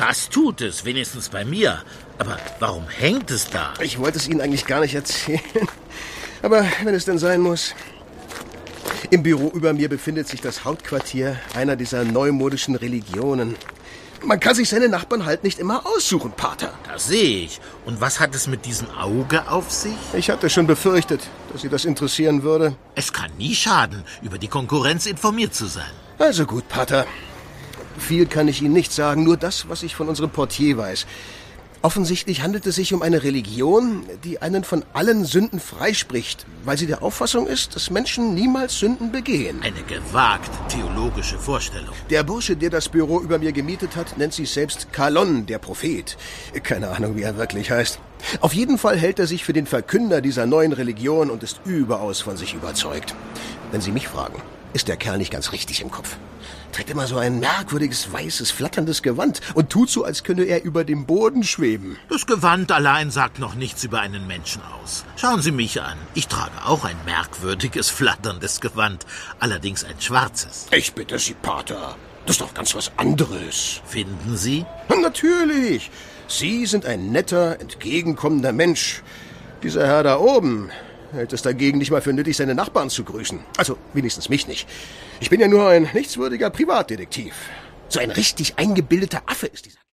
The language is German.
Das tut es, wenigstens bei mir. Aber warum hängt es da? Ich wollte es Ihnen eigentlich gar nicht erzählen. Aber wenn es denn sein muss. Im Büro über mir befindet sich das Hauptquartier einer dieser neumodischen Religionen. Man kann sich seine Nachbarn halt nicht immer aussuchen, Pater. Das sehe ich. Und was hat es mit diesem Auge auf sich? Ich hatte schon befürchtet, dass Sie das interessieren würde. Es kann nie schaden, über die Konkurrenz informiert zu sein. Also gut, Pater. Viel kann ich Ihnen nicht sagen, nur das, was ich von unserem Portier weiß. Offensichtlich handelt es sich um eine Religion, die einen von allen Sünden freispricht, weil sie der Auffassung ist, dass Menschen niemals Sünden begehen. Eine gewagte theologische Vorstellung. Der Bursche, der das Büro über mir gemietet hat, nennt sich selbst Kalon, der Prophet. Keine Ahnung, wie er wirklich heißt. Auf jeden Fall hält er sich für den Verkünder dieser neuen Religion und ist überaus von sich überzeugt. Wenn Sie mich fragen, ist der Kerl nicht ganz richtig im Kopf. Trägt immer so ein merkwürdiges, weißes, flatterndes Gewand und tut so, als könne er über dem Boden schweben. Das Gewand allein sagt noch nichts über einen Menschen aus. Schauen Sie mich an. Ich trage auch ein merkwürdiges, flatterndes Gewand, allerdings ein schwarzes. Ich bitte Sie, Pater. Das ist doch ganz was anderes. Finden Sie? Natürlich. Sie sind ein netter, entgegenkommender Mensch. Dieser Herr da oben hält es dagegen nicht mal für nötig, seine Nachbarn zu grüßen. Also wenigstens mich nicht. Ich bin ja nur ein nichtswürdiger Privatdetektiv. So ein richtig eingebildeter Affe ist dieser.